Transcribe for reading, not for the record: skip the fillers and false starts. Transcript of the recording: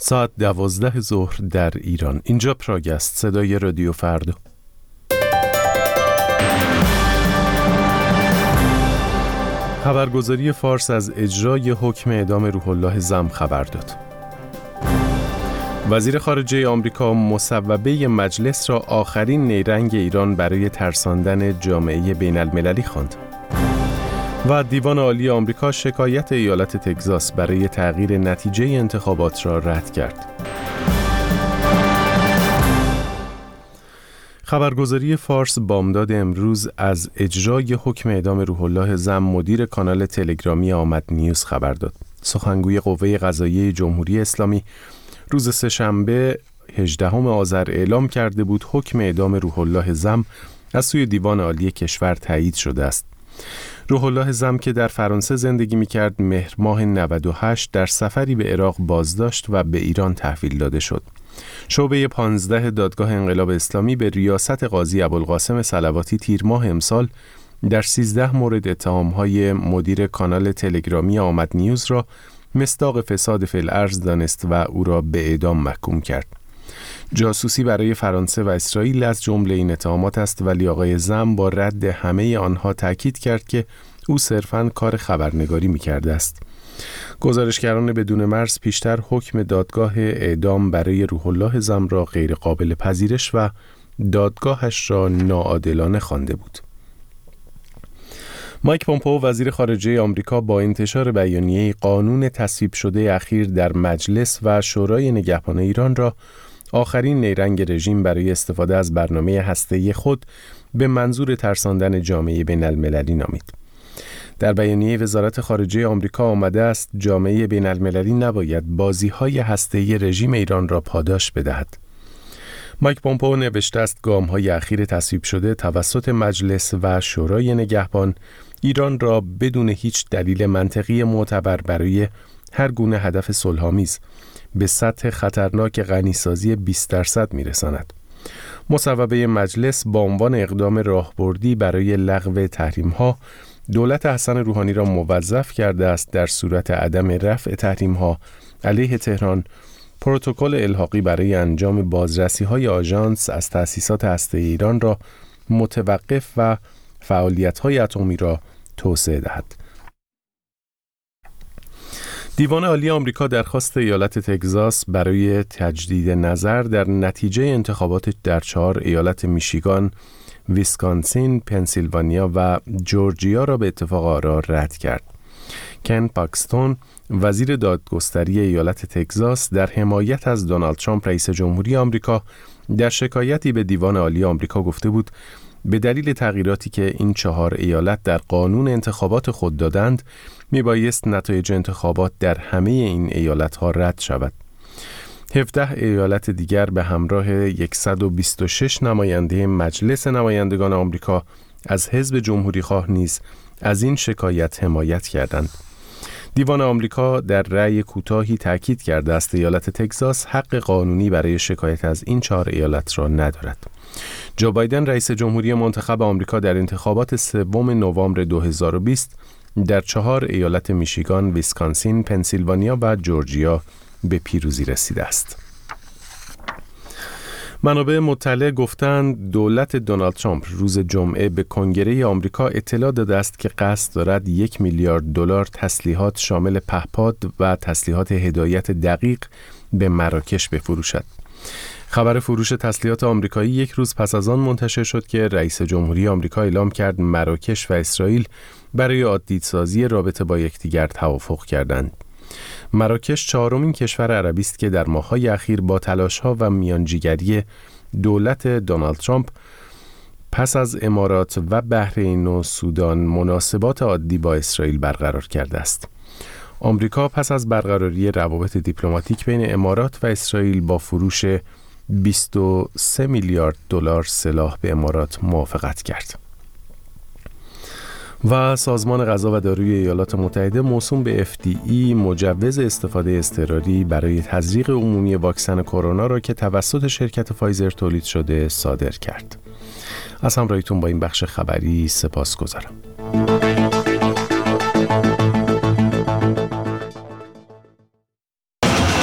ساعت 12 ظهر در ایران. اینجا پراگ است، صدای رادیو فردا. خبرگزاری فارس از اجرای حکم اعدام روح الله زم خبر داد. وزیر خارجه آمریکا مصوبه مجلس را آخرین نیرنگ ایران برای ترساندن جامعه بین المللی خواند. و دیوان عالی آمریکا شکایت ایالت تگزاس برای تغییر نتیجه انتخابات را رد کرد. خبرگزاری فارس بامداد امروز از اجرای حکم اعدام روح الله زم مدیر کانال تلگرامی آمد نیوز خبر داد. سخنگوی قوه قضاییه جمهوری اسلامی روز سه‌شنبه 18 آذر اعلام کرده بود حکم اعدام روح الله زم از سوی دیوان عالی کشور تایید شده است. روح الله زم که در فرانسه زندگی می‌کرد مهر ماه 98 در سفری به عراق بازداشت و به ایران تحویل داده شد. شعبه 15 دادگاه انقلاب اسلامی به ریاست قاضی ابوالقاسم صلواتی تیر ماه امسال در 13 مورد اتهام‌های مدیر کانال تلگرامی آمد نیوز را مصداق فساد فی الارض دانست و او را به اعدام محکوم کرد. جاسوسی برای فرانسه و اسرائیل از جمله این اتهامات است، ولی آقای زم با رد همه آنها تاکید کرد که او صرفاً کار خبرنگاری می‌کرده است. گزارشگران بدون مرز پیشتر حکم دادگاه اعدام برای روح الله زم را غیر قابل پذیرش و دادگاهش را ناعادلانه خوانده بود. مایک پومپئو وزیر خارجه آمریکا با انتشار بیانیه قانون تصویب شده اخیر در مجلس و شورای نگهبان ایران را آخرین نیرنگ رژیم برای استفاده از برنامه هسته‌ای خود به منظور ترساندن جامعه بین المللی نامید. در بیانیه وزارت خارجه آمریکا آمده است جامعه بین المللی نباید بازی‌های هسته‌ای رژیم ایران را پاداش بدهد. مایک پومپئو نوشته است گام‌های اخیر تصویب شده توسط مجلس و شورای نگهبان ایران را بدون هیچ دلیل منطقی معتبر برای هر گونه هدف صلح‌آمیز به سطح خطرناک غنیسازی 20% می‌رساند. مصوبه مجلس با عنوان اقدام راهبردی برای لغو تحریم‌ها دولت حسن روحانی را موظف کرده است در صورت عدم رفع تحریم‌ها علیه تهران پروتکل الحاقی برای انجام بازرسی‌های آژانس از تأسیسات هسته‌ای ایران را متوقف و فعالیت‌های اتمی را توسعه دهد. دیوان عالی آمریکا درخواست ایالت تگزاس برای تجدید نظر در نتیجه انتخابات در 4 ایالت میشیگان، ویسکانسین، پنسیلوانیا و جورجیا را به اتفاق آرا رد کرد. کن پاکستون وزیر دادگستری ایالت تگزاس در حمایت از دونالد ترامپ رئیس جمهوری آمریکا در شکایتی به دیوان عالی آمریکا گفته بود به دلیل تغییراتی که این 4 ایالت در قانون انتخابات خود دادند میبایست نتایج انتخابات در همه این ایالت‌ها رد شود. 17 ایالت دیگر به همراه 126 نماینده مجلس نمایندگان آمریکا از حزب جمهوری خواه نیز از این شکایت حمایت کردند. دیوان آمریکا در رأی کوتاهی تاکید کرده است ایالت تگزاس حق قانونی برای شکایت از این 4 ایالت را ندارد. جو بایدن رئیس جمهوری منتخب آمریکا در انتخابات 3 نوامبر 2020 در 4 ایالت میشیگان، ویسکانسین، پنسیلوانیا و جورجیا به پیروزی رسیده است. منابع مطلع گفتند دولت دونالد ترامپ روز جمعه به کنگره آمریکا اطلاع داده است که قصد دارد $1 میلیارد تسلیحات شامل پهپاد و تسلیحات هدایت دقیق به مراکش بفروشد. خبر فروش تسلیحات آمریکایی یک روز پس از آن منتشر شد که رئیس جمهوری آمریکا اعلام کرد مراکش و اسرائیل برای عادی‌سازی رابطه با یکدیگر توافق کردند. مراکش 4مین کشور عربی است که در ماه‌های اخیر با تلاش‌ها و میانجیگری دولت دونالد ترامپ پس از امارات و بحرین و سودان مناسبات عادی با اسرائیل برقرار کرده است. آمریکا پس از برقراری روابط دیپلماتیک بین امارات و اسرائیل با فروش $23 میلیارد سلاح به امارات موافقت کرد. و سازمان غذا و داروی ایالات متحده موسوم به FDA مجوز استفاده اضطراری برای تزریق عمومی واکسن کرونا را که توسط شرکت فایزر تولید شده صادر کرد. از همراهیتون با این بخش خبری سپاسگزارم.